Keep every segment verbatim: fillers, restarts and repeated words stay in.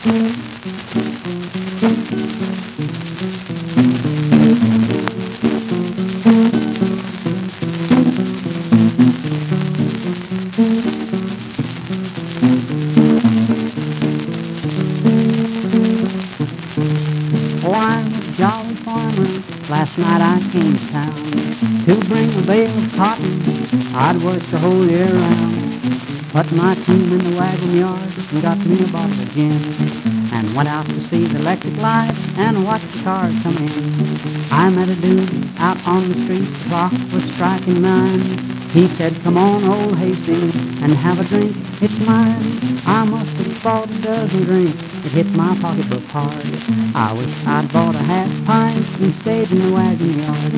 Oh, I'm a jolly farmer. Last night I came to town to bring a bale of cotton. I'd work the whole year round. Put my team in the wagon yard and got me a bottle of gin, and went out to see the electric light and watch the cars come in. I met a dude out on the street, the clock was striking nine. He said, "Come on, old Hastings, and have a drink, it's mine." I must have bought a dozen drinks, it hit my pocketbook hard. I wish I'd bought a half pint and stayed in the wagon yard.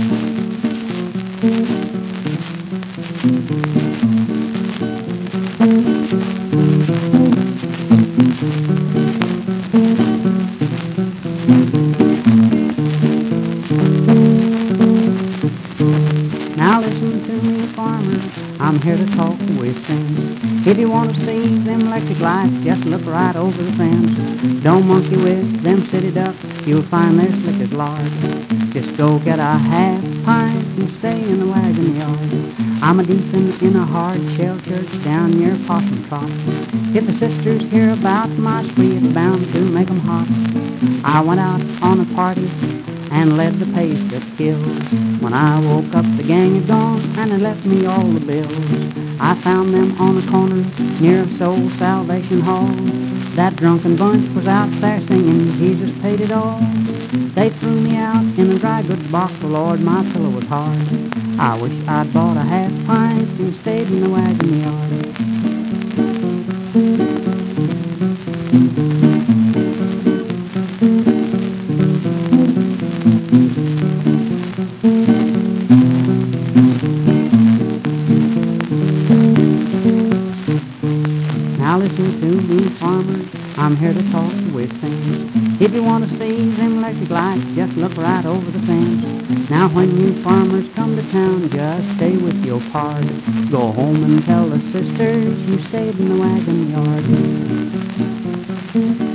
Now listen to me, farmer, I'm here to talk with sense. If you want to see them electric lights, just look right over the fence. Don't monkey with them city ducks, you'll find they're slick as lard. Just go get a half pint and stay in the wagon yard. I'm a deacon in a hard shell church down near Possum Trot. If the sisters hear about my spree, it's bound to make 'em hot. I went out on a party and led the pace that kills. When I woke up, the gang had gone, and they left me all the bills. I found them on the corner near Soul Salvation Hall. That drunken bunch was out there singing, Jesus paid it all. They threw me out in a dry goods box, oh Lord, my pillow was hard. I wish I'd bought a half pint and stayed in the wagon yard. Now listen to me, farmers, I'm here to talk with sense. If you want to see them electric lights, just look right over the fence. Now when you farmers come to town, just stay with your pard. Go home and tell the sisters you stayed in the wagon yard.